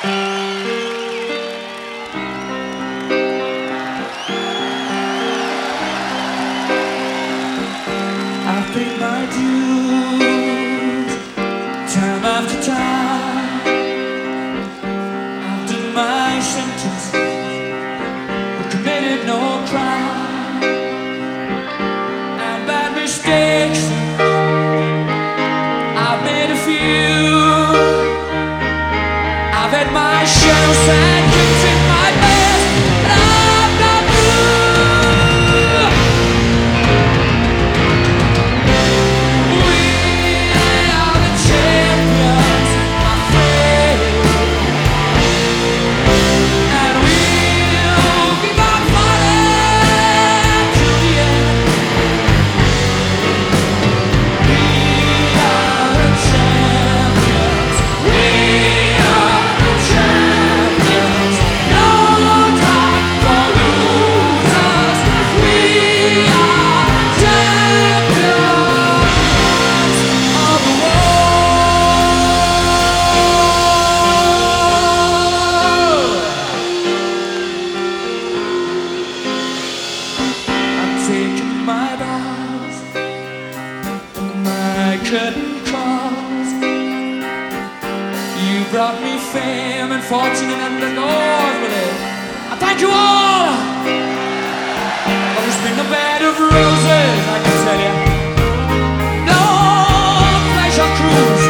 I've paid my dues time after time. I've done my sentence, but committed no crime. And bad mistakes, I've made a few. I've had my share of sad things in my past, but I'm not blue. We are the champions, my friend, and we'll keep on fighting to the end. We are the champions. We are the champions. No time for losers. We are champions of the world. I'm taking my bows, my curtain calls. You brought me fame and fortune and underdoors with it. I thank you all. But it's been a bed of roses, I can tell you. No pleasure cruise.